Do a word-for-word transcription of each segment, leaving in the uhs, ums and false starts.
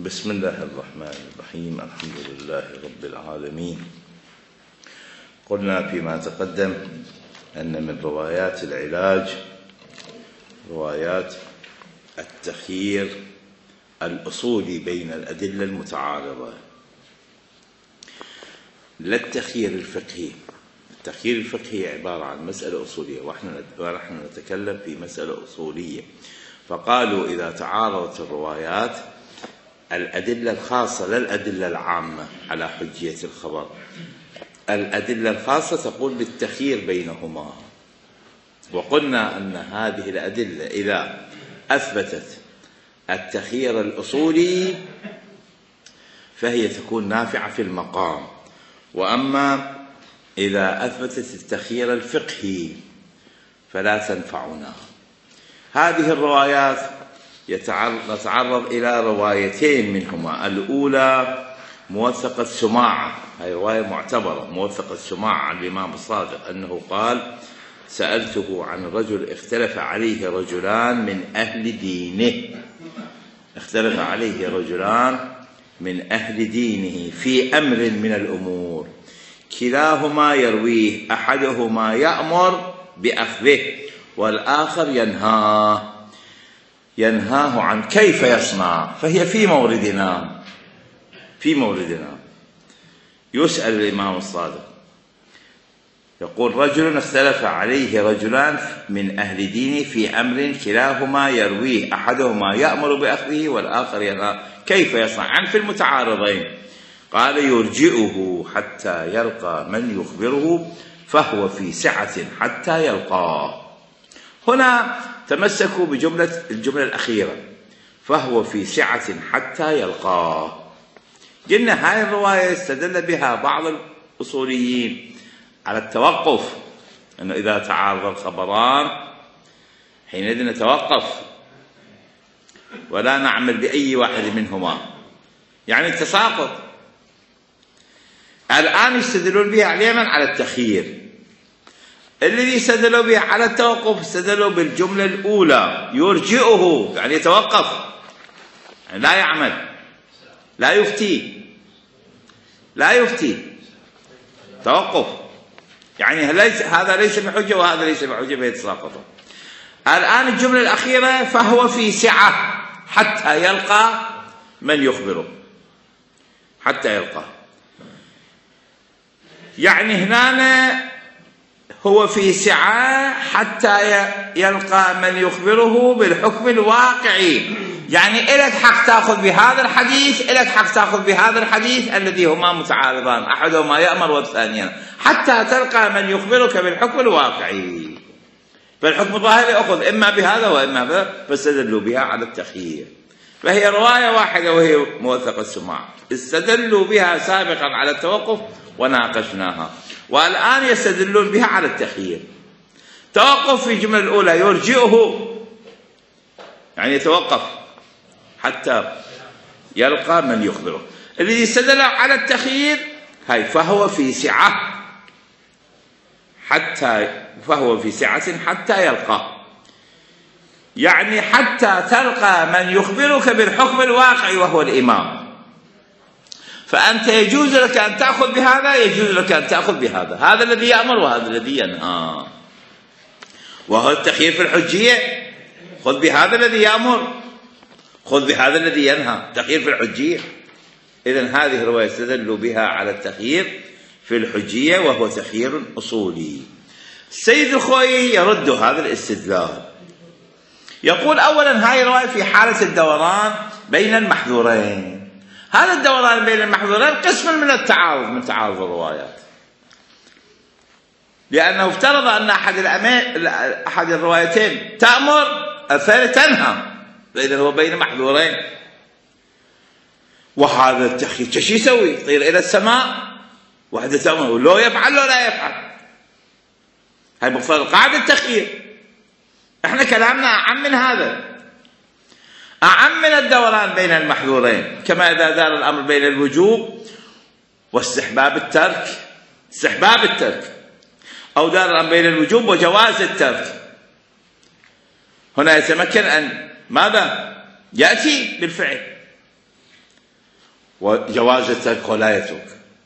بسم الله الرحمن الرحيم. الحمد لله رب العالمين. قلنا فيما تقدم أن من روايات العلاج روايات التخيير الأصولي بين الأدلة المتعارضة، لا التخيير الفقهي. التخيير الفقهي عبارة عن مسألة أصولية، ونحن نتكلم في مسألة أصولية. فقالوا إذا تعارضت الروايات الأدلة الخاصة لا الأدلة العامة على حجية الخبر، الأدلة الخاصة تقول بالتخيير بينهما. وقلنا أن هذه الأدلة إذا أثبتت التخيير الأصولي فهي تكون نافعة في المقام، وأما إذا أثبتت التخيير الفقهي فلا تنفعنا. هذه الروايات نتعرض إلى روايتين منهما. الأولى موثقة سماعة، هي رواية معتبرة موثقة سماعة عن الإمام الصادق أنه قال: سألته عن رجل اختلف عليه رجلان من أهل دينه اختلف عليه رجلان من أهل دينه في أمر من الأمور، كلاهما يرويه، أحدهما يأمر بأخذه والآخر ينهاه ينهاه عن كيف يصنع. فهي في موردنا في موردنا يسأل الإمام الصادق يقول: رجل اختلف عليه رجلان من أهل دينه في أمر كلاهما يرويه، أحدهما يأمر بأخذه والآخر ينهاه، كيف يصنع؟ عن في المتعارضين. قال: يرجئه حتى يلقى من يخبره فهو في سعة حتى يلقاه. هنا تمسكوا بجملة الجملة الأخيرة، فهو في سعة حتى يلقاه. قلنا هذه الرواية استدل بها بعض الأصوليين على التوقف، أنه إذا تعارض الخبران حينئذ نتوقف ولا نعمل بأي واحد منهما، يعني التساقط. الآن يستدلون بها على اليمن على التخيير. الذي استدلوا به على التوقف استدلوا بالجملة الأولى، يرجئه يعني يتوقف، يعني لا يعمل، لا يفتي لا يفتي توقف، يعني ليس هذا ليس بحجة وهذا ليس بحجة، فيتساقط. الآن الجملة الأخيرة فهو في سعة حتى يلقى من يخبره، حتى يلقى، يعني هنا هو في سعة حتى يلقى من يخبره بالحكم الواقعي. يعني إلك حق تأخذ بهذا الحديث، إلك حق تأخذ بهذا الحديث الذي هما متعارضان، أحدهما يأمر والثاني، حتى تلقى من يخبرك بالحكم الواقعي. فالحكم الظاهري أخذ إما بهذا وإما بهذا، فاستدلوا بها على التخيير. فهي رواية واحدة وهي موثقة السماع، استدلوا بها سابقا على التوقف وناقشناها، والآن يستدلون بها على التخيير. توقف في الجملة الأولى، يرجئه يعني يتوقف حتى يلقى من يخبره. الذي استدل على التخيير هاي فهو في سعة حتى فهو في سعة حتى يلقى، يعني حتى تلقى من يخبرك بالحكم الواقعي وهو الإمام. فأنت يجوز لك أن تأخذ بهذا، يجوز لك أن تأخذ بهذا، هذا الذي يأمر وهذا الذي ينهى، وهو التخيير في الحجية. خذ بهذا الذي يأمر، خذ بهذا الذي ينهى، تخيير في الحجية. إذن هذه الرواية استدلوا بها على التخيير في الحجية وهو تخيير أصولي. السيد الخوئي يرد هذا الاستدلال، يقول: أولا هذه الرواية في حالة الدوران بين المحذورين. هذا الدوران بين المحذورين قسم من التعارض من تعارض الروايات، لأنه افترض أن أحد أحد الروايتين تأمر الثانية تنهى، فإذا هو بين محذورين. وهذا التخيير شو يسوي؟ يطير إلى السماء، واحدة تأمر لو يفعل لو لا يفعل. هاي مفترض قاعدة التخيير. احنا كلامنا أعم من هذا، أعم من الدوران بين المحذورين، كما إذا دار الأمر بين الوجوب واستحباب الترك استحباب الترك أو دار الأمر بين الوجوب وجواز الترك. هنا يتمكن أن ماذا؟ يأتي بالفعل. وجواز الترك ولا يترك.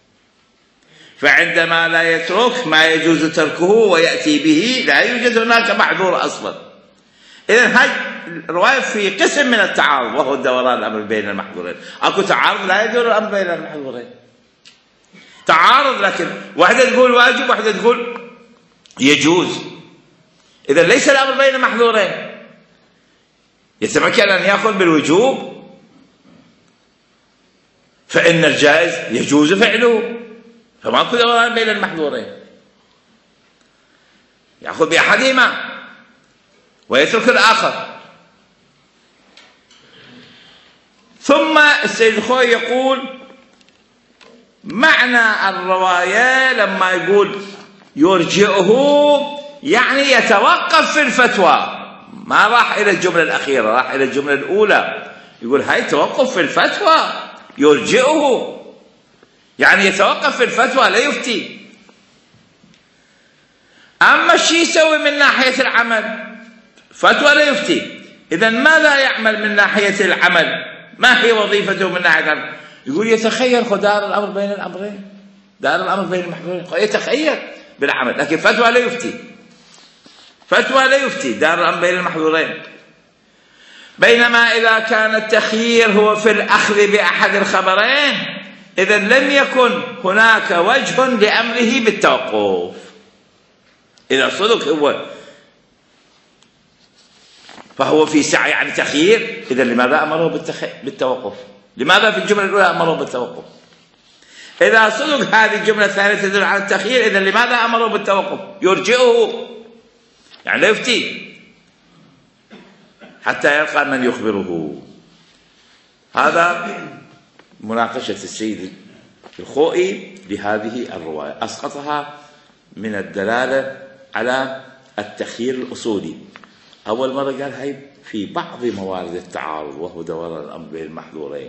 فعندما لا يترك ما يجوز تركه ويأتي به لا يوجد هناك محظور أصلا. إذن هاي الرواية في قسم من التعارض وهو دوران الأمر بين المحظورين. أكو تعارض لا يدور الأمر بين المحظورين، تعارض لكن واحدة تقول واجب واحدة تقول يجوز. إذن ليس الأمر بين المحظورين، يتمكن أن يأخذ بالوجوب فإن الجائز يجوز فعله، فماكو دوران بين المحظورين، يأخذ بأحدهما ويترك الآخر. ثم السيد الخوئي يقول معنى الرواية لما يقول يرجئه يعني يتوقف في الفتوى، ما راح إلى الجملة الأخيرة، راح إلى الجملة الأولى. يقول هاي توقف في الفتوى، يرجئه يعني يتوقف في الفتوى لا يفتي. أما شي يسوي من ناحية العمل؟ فتوى لا يفتي. إذن ماذا يعمل من ناحية العمل؟ ما هي وظيفته من ناحية العمل؟ يقول يتخير دار الأمر بين الأمرين، دار الأمر بين المحظورين، يتخير بالعمل، لكن فتوى لا يفتي، فتوى لا يفتي دار الأمر بين المحظورين. بينما إذا كان التخيير هو في الأخذ بأحد الخبرين إذن لم يكن هناك وجه لأمره بالتوقف. إذا صدق هو فهو في سعة يعني تخيير، إذن لماذا أمره بالتخ... بالتوقف؟ لماذا في الجملة الأولى أمره بالتوقف؟ إذا صدق هذه الجملة الثانية تدل على التخيير، إذن لماذا أمره بالتوقف؟ يرجئه يعني لا يفتي حتى يلقى من يخبره. هذا مناقشة السيد الخوئي لهذه الرواية، أسقطها من الدلالة على التخيير الأصولي. أول مرة قال هاي في بعض موارد التعارض وهو دوران الأمر بين المحظورين،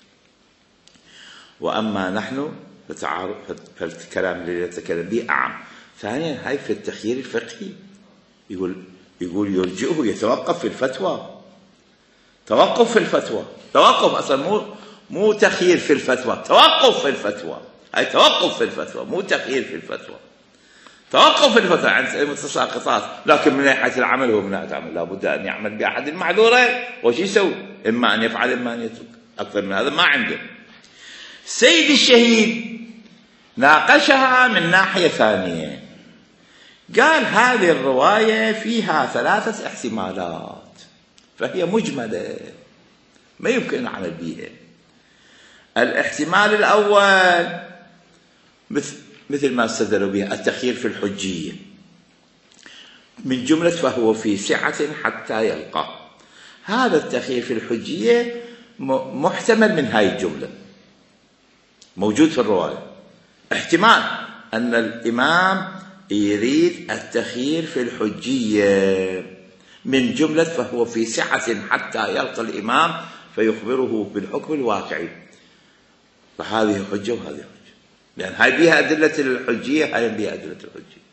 وأما نحن فالكلام الذي نتكلم به أعم. ثانيا هاي في التخيير الفقهي، يقول يقول يرجئه يتوقف في الفتوى، توقف في الفتوى، توقف أصلا مو مو تخيير في الفتوى، توقف في الفتوى، هاي توقف في الفتوى مو تخيير في الفتوى، توقف في الفتوى عن المتساقطات. لكن من ناحية العمل هو من ناحية العمل لابد أن يعمل بأحد المعذورين، وش يسوي؟ إما أن يفعل إما أن يترك، أكثر من هذا ما عنده. سيد الشهيد ناقشها من ناحية ثانية، قال هذه الرواية فيها ثلاثة احتمالات فهي مجملة ما يمكن العمل بها. الاحتمال الأول مثل مثل ما استدلوا به التخيير في الحجية من جملة فهو في سعة حتى يلقى. هذا التخيير في الحجية محتمل من هاي الجملة، موجود في الرواية. احتمال أن الإمام يريد التخيير في الحجية من جملة فهو في سعة حتى يلقى الإمام فيخبره بالحكم الواقعي، فهذه حجة وهذه حجة، لأن هاي بها أدلة الحجية هاي بها أدلة الحجية.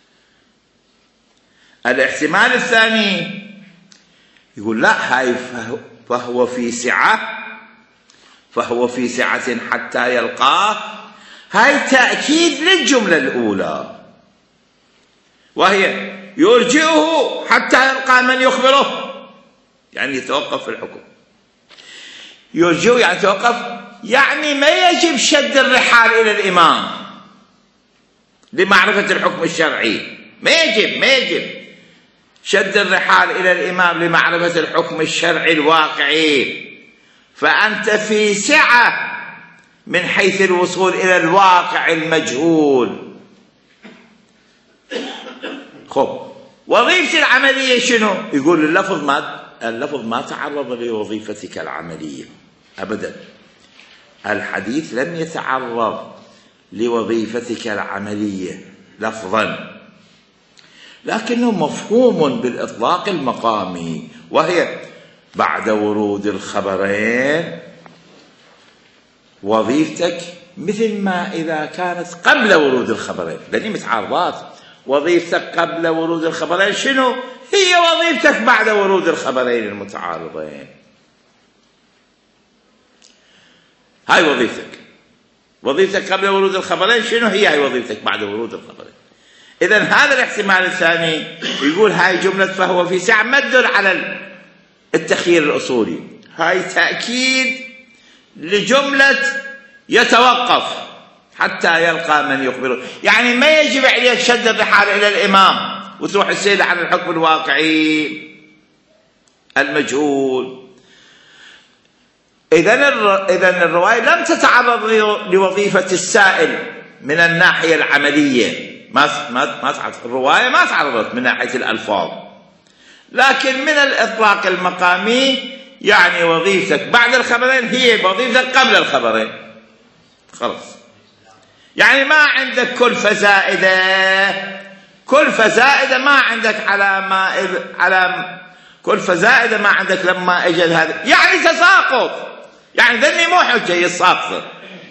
الاحتمال الثاني يقول لا هاي فهو في سعة فهو في سعة حتى يلقاه، هاي تأكيد للجملة الأولى وهي يرجئه حتى يلقى من يخبره، يعني يتوقف في الحكم. يرجئه يعني توقف، يعني ما يجب شد الرحال إلى الإمام لمعرفة الحكم الشرعي، ما يجب ما يجب شد الرحال إلى الإمام لمعرفة الحكم الشرعي الواقعي، فأنت في سعة من حيث الوصول إلى الواقع المجهول. خب وظيفة العملية شنو؟ يقول اللفظ ما اللفظ ما تعرض لوظيفتك العملية أبدا، الحديث لم يتعرض لوظيفتك العملية لفظا، لكنه مفهوم بالإطلاق المقامي، وهي بعد ورود الخبرين وظيفتك مثل ما إذا كانت قبل ورود الخبرين، لأني متعارضات. وظيفتك قبل ورود الخبرين شنو؟ هي وظيفتك بعد ورود الخبرين المتعارضين. هاي وظيفتك. وظيفتك قبل ورود الخبرين شنو هي؟ هاي وظيفتك بعد ورود الخبرين. إذن هذا الاحتمال الثاني يقول هاي جملة فهو في سعة ما تدل على التخيير الأصولي، هاي تأكيد لجملة يتوقف حتى يلقى من يخبره. يعني ما يجب عليك شد الرحال إلى الإمام وتروح السيلة عن الحكم الواقعي المجهول. إذن إذن الرواية لم تتعرض لوظيفة السائل من الناحية العملية، ما ما ما تعرض الرواية ما تعرضت من ناحية الألفاظ، لكن من الإطلاق المقامي يعني وظيفتك بعد الخبرين هي وظيفتك قبل الخبرين. خلاص، يعني ما عندك كلفة زائدة، كلفة زائدة ما عندك على ما على كلفة زائدة ما عندك لما اجى هذا، يعني تساقط، يعني ذني مو حجة يساقط.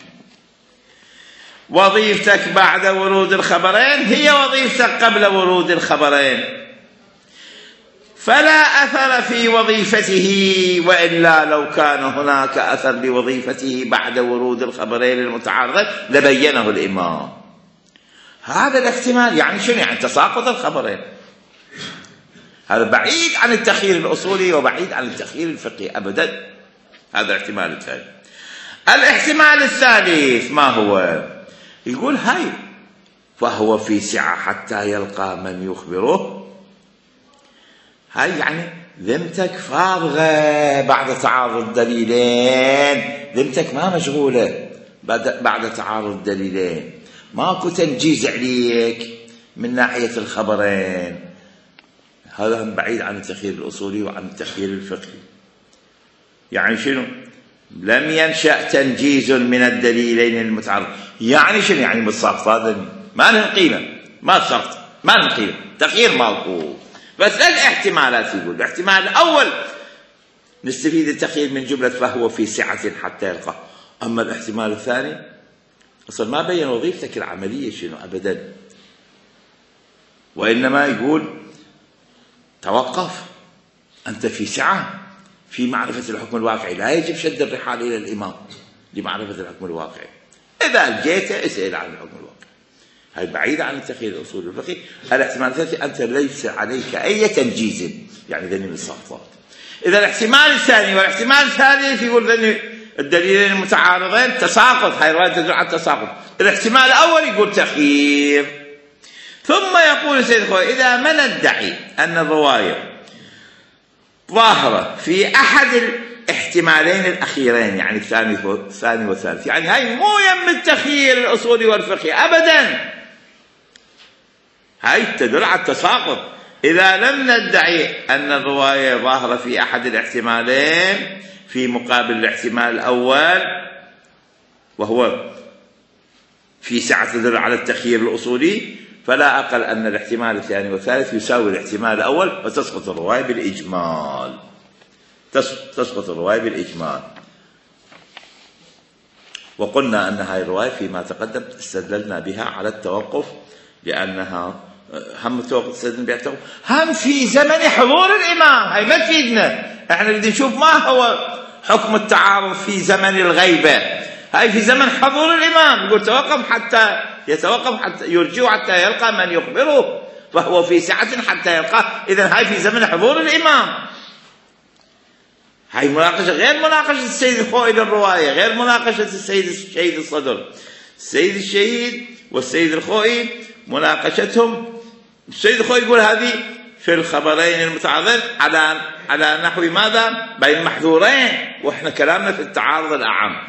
وظيفتك بعد ورود الخبرين هي وظيفتك قبل ورود الخبرين، فلا أثر في وظيفته، وإلا لو كان هناك أثر لوظيفته بعد ورود الخبرين المتعارضين لبينه الإمام. هذا الاحتمال يعني شنو؟ يعني تساقط الخبرين. هذا بعيد عن التخيير الأصولي وبعيد عن التخيير الفقهي أبدا. هذا الاحتمال الثاني. الاحتمال الثالث ما هو؟ يقول هاي فهو في سعة حتى يلقى من يخبره. هاي يعني ذمتك فارغة بعد تعارض الدليلين، ذمتك ما مشغولة بعد تعارض الدليلين، ماكو تنجيز عليك من ناحية الخبرين. هذا بعيد عن التخيير الأصولي وعن التخيير الفقهي. يعني شنو؟ لم ينشأ تنجيز من الدليلين المتعارض. يعني شنو؟ يعني متساقطات ما لهم قيمة، ما تساقط ما لهم قيمة، تخيير ماكو. بس الاحتمالات يقول الاحتمال الأول نستفيد التخيير من جملة فهو في سعة حتى يلقى. أما الاحتمال الثاني أصلا ما بين وظيفتك العملية شنو أبدا، وإنما يقول توقف، أنت في سعة في معرفة الحكم الواقعي، لا يجب شد الرحال إلى الإمام لمعرفة الحكم الواقعي. إذا جيت اسأل عن الحكم الواقعي. هاي بعيدة عن التخيير الأصولي الفقهي. الاحتمال الثالث أنت ليس عليك أي تنجيز، يعني ذني من السقطات. إذا الاحتمال الثاني والاحتمال الثالث يقول ذني الدليلين المتعارضين تساقط، هاي الرواية تدل على التساقط. الاحتمال الأول يقول تخيير. ثم يقول سيد الخوئي إذا ما ندعي أن الرواية ظاهرة في أحد الاحتمالين الأخيرين، يعني الثاني الثاني والثالث، يعني هاي مو يم التخيير الأصولي والفقهي أبدا، هاي تدل على التساقط. إذا لم ندعي أن الرواية ظاهرة في أحد الاحتمالين في مقابل الاحتمال الأول وهو في سعة تدل على التخيير الأصولي، فلا أقل أن الاحتمال الثاني والثالث يساوي الاحتمال الأول، وتسقط الرواية بالإجمال. تسقط الرواية بالإجمال. وقلنا أن هذه الرواية فيما تقدم استدللنا بها على التوقف، لأنها هم التوقف استدللنا بها التوقف هم في زمن حضور الإمام. هاي ما تفيدنا، احنا بدنا نشوف ما هو حكم التعارض في زمن الغيبة. هاي في زمن حضور الإمام يقول توقف حتى يتوقف حتى يرجع حتى يلقى من يخبره، فهو في سعة حتى يلقى. إذن هاي في زمن حضور الإمام. هاي مناقشة غير مناقشة السيد الخوئي للرواية، غير مناقشة السيد الشهيد الصدر. السيد الشهيد والسيد الخوئي مناقشتهم، السيد الخوئي يقول هذه في الخبرين المتعارضين على على نحو ماذا؟ بين محذورين، واحنا كلامنا في التعارض الأعم.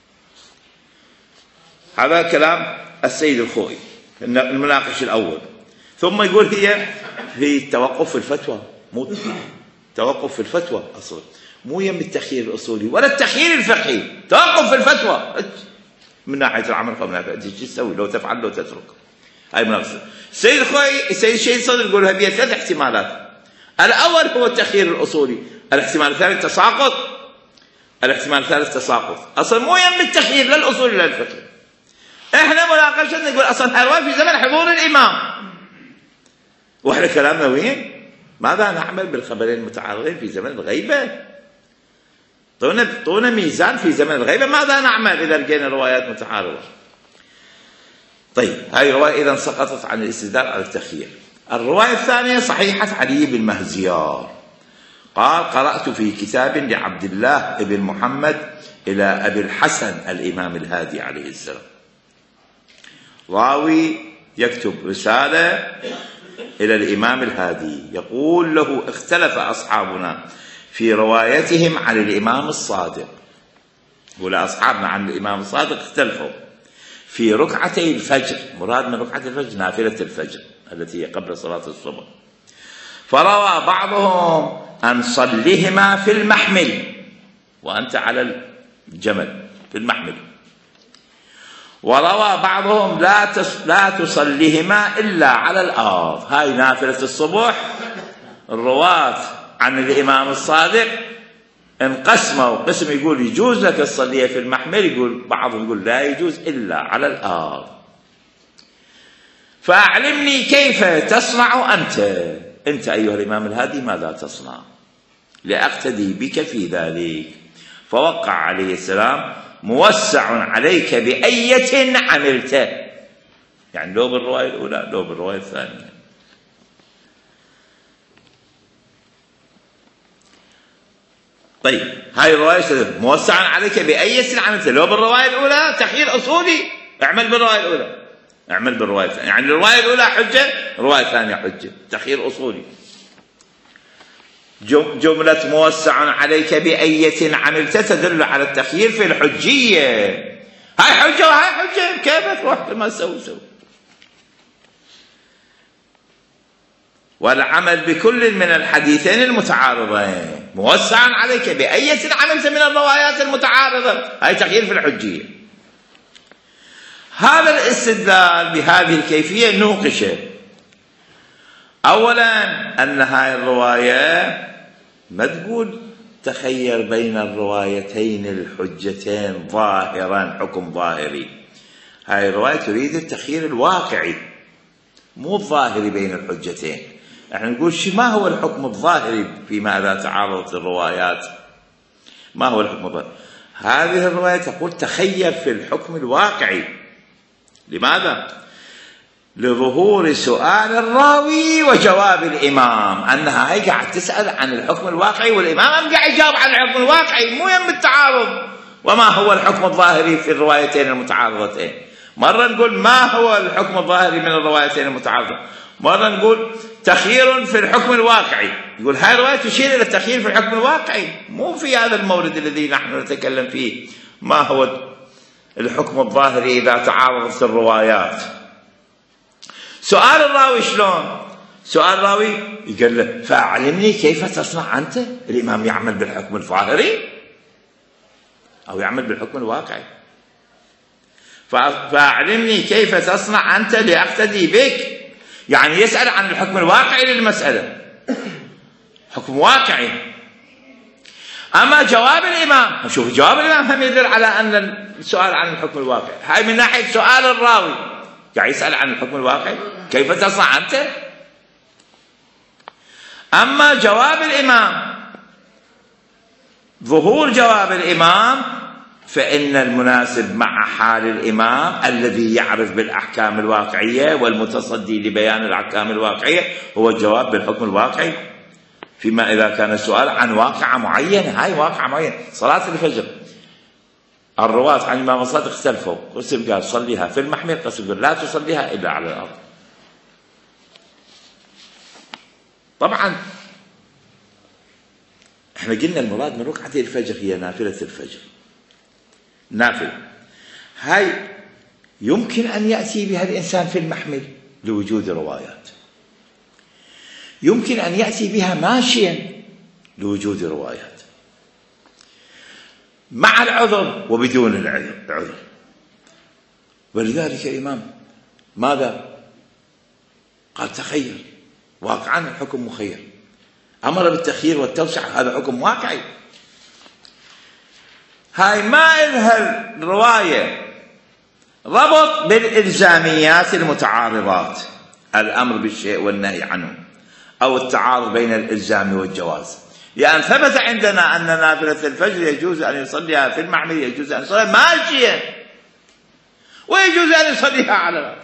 هذا كلام السيد الخوئي المناقش الأول. ثم يقول هي في التوقف في الفتوى، مو توقف في الفتوى أصلا، مو يم التخيير الأصولي ولا التخيير الفقهي، توقف في الفتوى من ناحية العمل فمن ناحية شو تسوي، لو تفعل لو تترك. هاي مناقشة. السيد الخوئي السيد الشهيد صدر يقول هذه ثلاث احتمالات. الأول هو التخيير الأصولي، الاحتمال الثاني تساقط، الاحتمال الثالث تساقط. أصلا مو يم التخيير لا الأصولي لا الفقهي. احنا مناقشتنا نقول اصلا هالرواية في زمن حضور الامام، واحنا كلامنا وين؟ ماذا نعمل بالخبرين المتعارضين في زمن الغيبة؟ طونا ميزان في زمن الغيبة، ماذا نعمل إذا لقينا روايات متعارضة؟ طيب هذه رواية إذا سقطت عن الاستدلال على التخيير. الرواية الثانية صحيحة علي بن مهزيار قال: قرأت في كتاب لعبد الله بن محمد إلى أبي الحسن الإمام الهادي عليه السلام. راوي يكتب رسالة إلى الإمام الهادي يقول له: اختلف أصحابنا في روايتهم عن الإمام الصادق. ولا أصحابنا عن الإمام الصادق اختلفوا في ركعتي الفجر، مراد من ركعة الفجر نافلة الفجر التي هي قبل صلاة الصبح، فروى بعضهم أن صليهما في المحمل وأنت على الجمل في المحمل، وروى بعضهم لا لا تصليهما إلا على الأرض. هاي نافلة الصبح. الرواة عن الإمام الصادق انقسموا، قسم يقول يجوز لك تصليها في المحمل، يقول بعضهم يقول لا يجوز إلا على الأرض. فأعلمني كيف تصنع أنت أنت أيها الإمام الهادي، ماذا تصنع لأقتدي بك في ذلك؟ فوقع عليه السلام: موسع عليك بأية عملت، يعني لو بالرواية الأولى لو بالرواية الثانية. طيب هاي الرواية موسع عليك بأية عملت، لو بالرواية الأولى تخيير أصولي، اعمل بالرواية الأولى، اعمل بالرواية الثانية، يعني الرواية الأولى حجة، الرواية الثانية حجة، تخيير أصولي. جملة موسع عليك بأية عملت تدل على التخيير في الحجية. هاي حجة وهاي حجة، كيف تروح ما تسوي سوي؟ والعمل بكل من الحديثين المتعارضين. موسع عليك بأية عملت من الروايات المتعارضة، هاي تخيير في الحجية. هذا الاستدلال بهذه الكيفية نوقشه. أولا أن هاي الرواية ما تقول تخير بين الروايتين الحجتين ظاهرا حكم ظاهري، هاي الرواية تريد التخيير الواقعي مو الظاهري بين الحجتين. احنا نقول شو ما هو الحكم الظاهري فيما إذا تعارضت الروايات، ما هو الحكم الظاهري؟ هذه الرواية تقول تخير في الحكم الواقعي. لماذا؟ لظهور سؤال الراوي وجواب الإمام، أنها هي قاعد تسأل عن الحكم الواقعي والإمام قاعد يجاوب عن الحكم الواقعي، مو يم التعارض. وما هو الحكم الظاهري في الروايتين المتعارضتين؟ مرة نقول ما هو الحكم الظاهري من الروايتين المتعارضة، مرة نقول تخيير في الحكم الواقعي. يقول هاي الرواية تشير إلى التخيير في الحكم الواقعي، مو في هذا المورد الذي نحن نتكلم فيه ما هو الحكم الظاهري إذا تعارضت الروايات. سؤال الراوي شلون؟ سؤال الراوي يقول له: فأعلمني كيف تصنع أنت؟ الإمام يعمل بالحكم الظاهري أو يعمل بالحكم الواقعي؟ فأعلمني كيف تصنع أنت لأقتدي بك، يعني يسأل عن الحكم الواقعي للمسألة، حكم واقعي. أما جواب الإمام، شوف جواب الإمام هم يدل على أن السؤال عن الحكم الواقعي. هاي من ناحية سؤال الراوي قاعد يسأل عن الحكم الواقعي كيف تصنع أنت. أما جواب الإمام، ظهور جواب الإمام، فإن المناسب مع حال الإمام الذي يعرف بالأحكام الواقعية والمتصدي لبيان الأحكام الواقعية هو الجواب بالحكم الواقعي، فيما إذا كان السؤال عن واقعة معينة. هاي واقعة معينة، صلاة الفجر، الرواة عن الإمام الصادق اختلفوا، قسم قال صليها في المحمل، قسم قال لا تصليها إلا على الأرض. طبعا احنا قلنا المراد من ركعتي الفجر هي نافلة الفجر، نافلة. هاي يمكن أن يأتي بها الإنسان في المحمل لوجود روايات، يمكن أن يأتي بها ماشيا لوجود روايات، مع العذر وبدون العذر. ولذلك الإمام ماذا قال؟ تخير، واقعا الحكم مخير، أمر بالتخيير والتوسعة، هذا حكم واقعي. هاي ما إلها الرواية ربط بالإلزاميات المتعارضات، الأمر بالشيء والنهي عنه، أو التعارض بين الإلزام والجواز. لأن ثبت عندنا أن نافلة الفجر يجوز أن يصليها في المعمل، يجوز أن يصليها ماشيا، ويجوز أن يصليها على الأرض.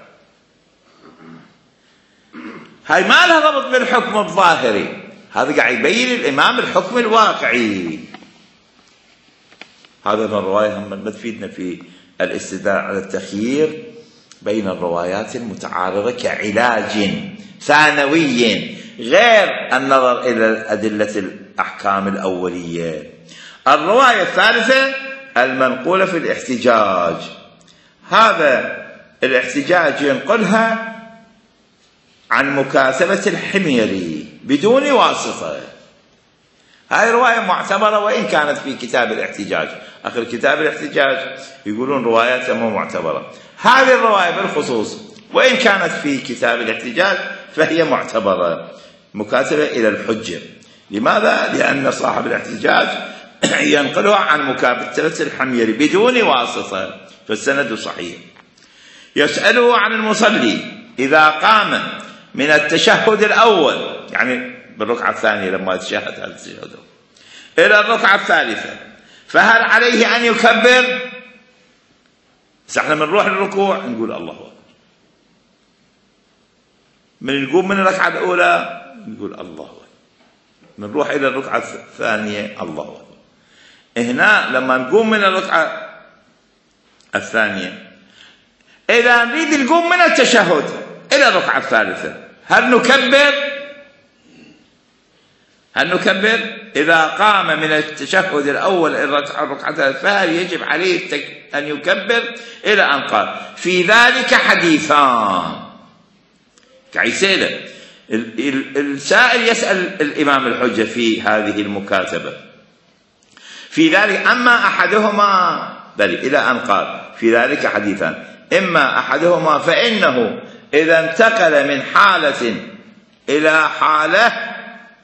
هاي ما لها ربط بالحكم الظاهري، هذا قاعد يبين الإمام الحكم الواقعي. هذا الرواية هم ما تفيدنا في الاستدلال على التخيير بين الروايات المتعارضة كعلاج ثانوي غير النظر إلى أدلة الأحكام الأولية. الرواية الثالثة المنقولة في الاحتجاج، هذا الاحتجاج ينقلها عن مكاتبة الحميري بدون واسطة. هاي رواية معتبرة وإن كانت في كتاب الاحتجاج، آخر كتاب الاحتجاج يقولون رواياتها مو معتبرة. هذه الرواية بالخصوص وإن كانت في كتاب الاحتجاج فهي معتبرة، مكاتبة إلى الحجة. لماذا؟ لأن صاحب الاحتجاج ينقلها عن مكاتبة الحميري بدون واسطة، فالسند صحيح. يسأله عن المصلي إذا قام من التشهد الأول، يعني بالركعة الثانية لما يتشهد هذا التشهد إلى الركعة الثالثة، فهل عليه أن يكبر؟ احنا من نروح للركوع نقول الله أكبر، من نقوم من الركعة الأولى نقول الله أكبر، من نروح إلى الركعة الثانية الله أكبر. هنا لما نقوم من الركعة الثانية إذا نريد نقوم من التشهد إلى الركعة الثالثة هل نكبر؟ هل نكبر؟ إذا قام من التشهد الأول إلى الركعة الثالثة فهل يجب عليه أن يكبر؟ إلى أن قال في ذلك حديثان. كعسيلة السائل يسأل الإمام الحجة في هذه المكاتبة في ذلك، أما أحدهما بل إلى أن قال في ذلك حديثان، إما أحدهما فإنه إذا انتقل من حالة إلى حالة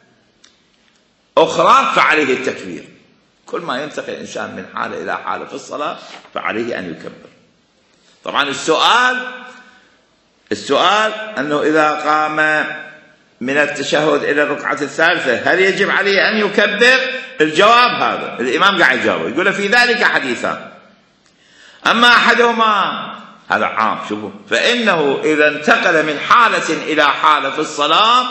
أخرى فعليه التكبير. كل ما ينتقل الإنسان من حالة إلى حالة في الصلاة فعليه أن يكبر. طبعا السؤال السؤال أنه إذا قام من التشهد إلى الركعة الثالثة هل يجب عليه أن يكبر؟ الجواب هذا الإمام قاعد يجاوب، يقول في ذلك حديثان، أما أحدهما هذا عام، شوفوا، فإنه إذا انتقل من حالة إلى حالة في الصلاة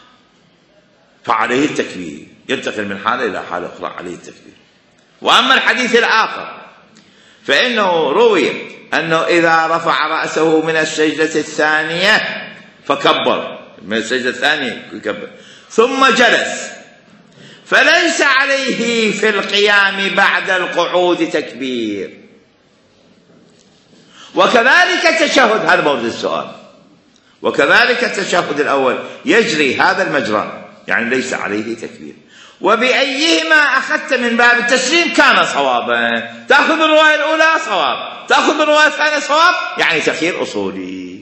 فعليه التكبير، ينتقل من حالة إلى حالة أخرى عليه التكبير. وأما الحديث الآخر فإنه روي أنه إذا رفع رأسه من السجدة الثانية فكبر، من السجدة الثانية يكبر، ثم جلس فليس عليه في القيام بعد القعود تكبير، وكذلك التشهد، هذا موضوع السؤال، وكذلك التشهد الأول يجري هذا المجرى، يعني ليس عليه تكبير. وبأيهما أخذت من باب التسليم كان صوابا. تأخذ الرواية الأولى صواب، تأخذ الرواية الثانية صواب، يعني تخيير أصولي،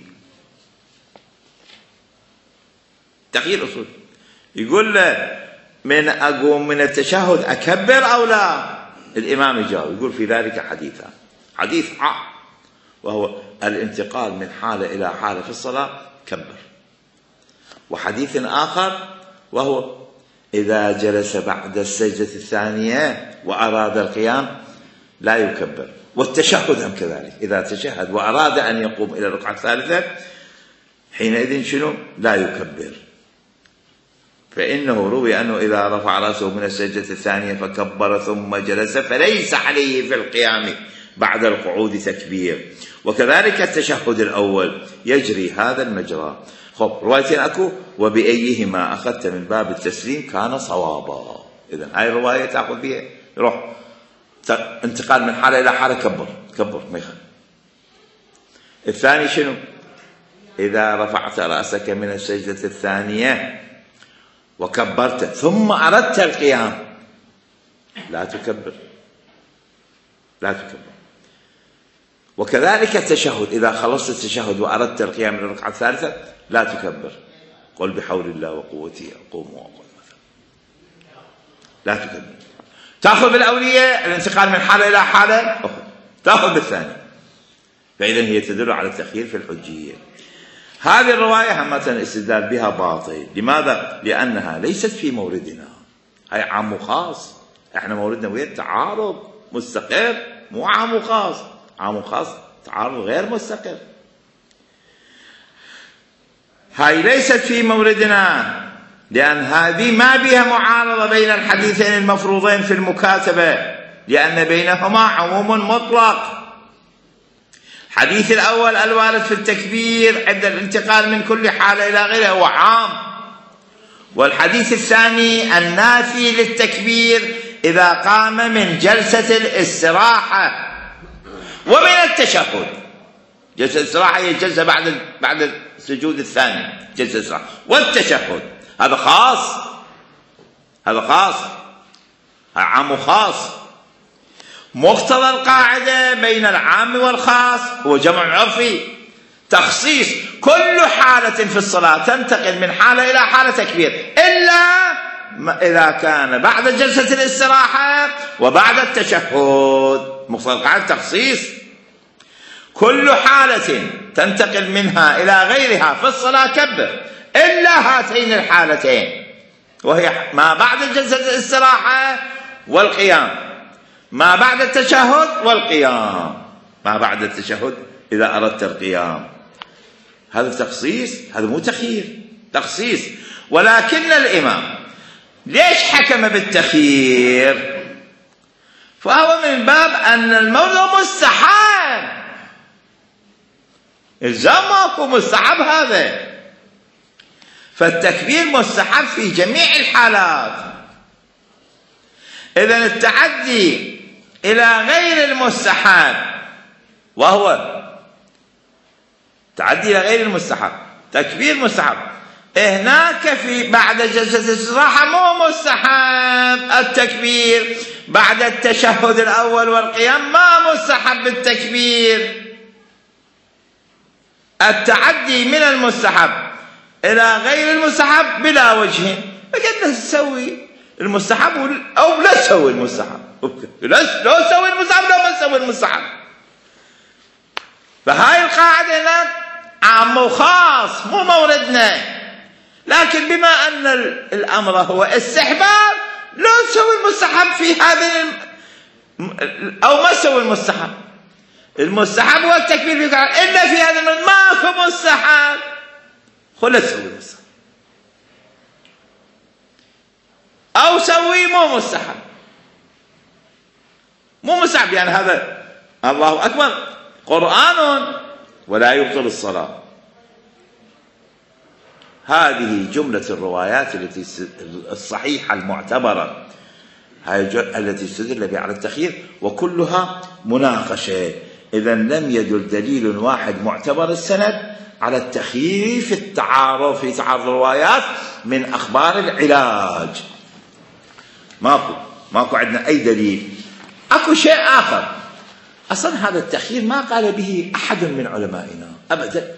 تخيير أصولي. يقول له من أقوم من التشهد أكبر أو لا؟ الإمام يجاوب يقول في ذلك حديثان، حديث عام وهو الانتقال من حالة إلى حالة في الصلاة كبر، وحديث آخر وهو إذا جلس بعد السجدة الثانية وأراد القيام لا يكبر. والتشهد هم كذلك، إذا تشهد وأراد أن يقوم إلى الركعة الثالثة حينئذ شنو؟ لا يكبر. فإنه روي أنه إذا رفع رأسه من السجدة الثانية فكبر ثم جلس فليس عليه في القيام بعد القعود تكبير، وكذلك التشهد الأول يجري هذا المجرى. خب روايتين أكو، وبأيهما أخذت من باب التسليم كان صوابا. إذن هاي الرواية تأخذ بها، روح انتقال من حالة إلى حالة كبر كبر ما يخل. الثاني شنو؟ إذا رفعت رأسك من السجدة الثانية وكبرت ثم أردت القيام لا تكبر، لا تكبر. وكذلك التشهد إذا خلصت التشهد وأردت القيام للركعة الثالثة لا تكبر، قل بحول الله وقوته أقوم وأقوم مثلا، لا تكبر. تأخذ بالأولية الانتقال من حالة إلى حالة أخرى، تأخذ بالثانية، فإذا هي تدل على التخيير في الحجية. هذه الرواية همة الاستدلال بها باطل. لماذا؟ لأنها ليست في موردنا. هاي عام وخاص. احنا موردنا وين تعارض مستقر، مو عام وخاص. عام وخاص تعارض غير مستقر. هاي ليست في موردنا، لأن هذه ما بها معارضة بين الحديثين المفروضين في المكاتبة، لأن بينهما عموم مطلق. الحديث الأول الوارد في التكبير عند الانتقال من كل حالة إلى غيرها هو عام، والحديث الثاني النافي للتكبير إذا قام من جلسة الاستراحة ومن التشهد. جلسة الاستراحة هي الجلسة بعد بعد السجود الثاني، جلسة الاستراحة والتشهد. هذا خاص، هذا خاص، هذا عام وخاص. مقتضى القاعدة بين العام والخاص هو جمع عرفي، تخصيص كل حالة في الصلاة تنتقل من حالة إلى حالة تكبير، إلا إذا كان بعد جلسة الاستراحة وبعد التشهد. مقتضى القاعدة تخصيص كل حالة تنتقل منها إلى غيرها في الصلاة كبر، إلا هاتين الحالتين، وهي ما بعد جلسة الاستراحة والقيام، ما بعد التشهد والقيام، ما بعد التشهد إذا أردت القيام. هذا تخصيص، هذا مو تخيير، تخصيص. ولكن الإمام ليش حكم بالتخيير؟ فهو من باب أن الموضوع مستحب، الزام ماكو مستحب هذا، فالتكبير مستحب في جميع الحالات. إذن التعدي إلى غير المستحب، وهو تعدي إلى غير المستحب تكبير مستحب، هناك في بعد جلسة الاستراحة مو مستحب التكبير، بعد التشهد الأول والقيام ما مستحب التكبير. التعدي من المستحب إلى غير المستحب بلا وجه، فكيف تسوي المستحب أو لا تسوي المستحب، لا تسوي المستحب لا ما تسوي المستحب. فهاي القاعدة هنا عام وخاص مو موردنا، لكن بما أن الأمر هو استحباب لا تسوي المستحب في هذا أو ما تسوي المستحب. المستحب هو التكبير في قاعدة، إلا في هذا ماكو مستحب خلا تسوي المستحب أو سوي مو مستحب، مو مستحب يعني هذا الله أكبر قرآن ولا يبطل الصلاة. هذه جملة الروايات التي الصحيحة المعتبرة هاي التي استدل بها على التخيير، وكلها مناقشة. إذا لم يدل دليل واحد معتبر السند على التخيير في التعارض في تعارض الروايات من أخبار العلاج. ماكو ماكو عندنا أي دليل. أكو شيء آخر، أصلا هذا التخيير ما قال به أحد من علمائنا أبدا.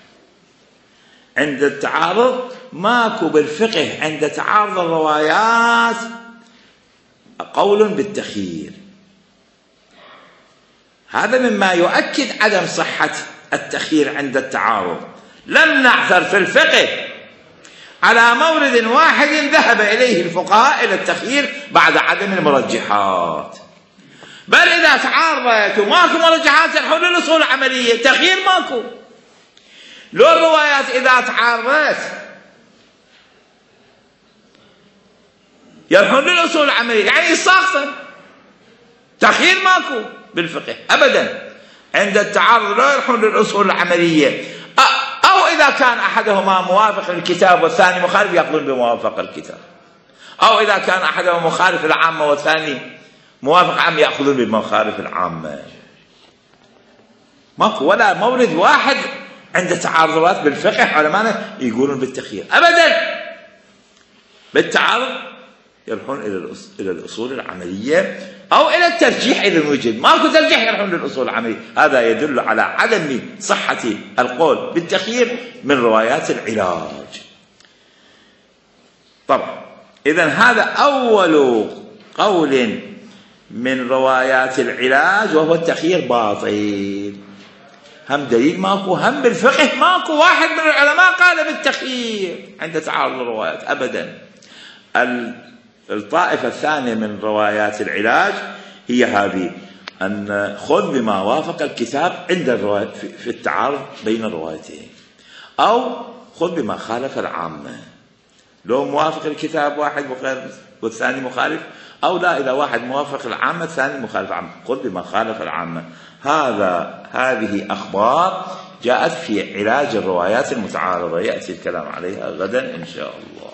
عند التعارض ماكو بالفقه عند تعارض الروايات قول بالتخيير. هذا مما يؤكد عدم صحة التخيير عند التعارض. لم نعثر في الفقه على مورد واحد ذهب إليه الفقهاء إلى التخيير بعد عدم المرجحات، بل إذا تعارضت وماكو مرجحات يحول الأصول العملية، تخيير ماكو. لو الروايات إذا تعارضت يحول الأصول العملية يعني يستخسر، تخيير ماكو بالفقه أبدا. عند التعارض لا يحول الأصول العملية، أو إذا كان أحدهما موافق للكتاب والثاني مخالف يقولون بموافق الكتاب، أو إذا كان أحدهما مخالف العامة والثاني موافق عام يأخذون بالمخالف العامة. ماكو ولا مورد واحد عند تعارضات بالفقه علماء يقولون بالتخيير أبدا. بالتعارض يروحون إلى الأصول العملية أو إلى الترجيح إذا وجد. ماكو ترجيح يروحون للأصول العملية. هذا يدل على عدم صحة القول بالتخيير من روايات العلاج. طبعا إذن هذا أول قول من روايات العلاج وهو التخيير باطل. هم دليل ماكو، هم بالفقه ماكو واحد من العلماء قال بالتخيير عند تعارض الروايات أبدا. الطائفة الثانية من روايات العلاج هي هذه، أن خذ بما وافق الكتاب عند الرواية في التعارض بين الروايتين، أو خذ بما خالف العامة. لو موافق الكتاب واحد مخالف والثاني مخالف، أو لا، إذا واحد موافق العامة الثاني مخالف العامة، خذ بما خالف العامة. هذا هذه أخبار جاءت في علاج الروايات المتعارضة، يأتي الكلام عليها غدا إن شاء الله.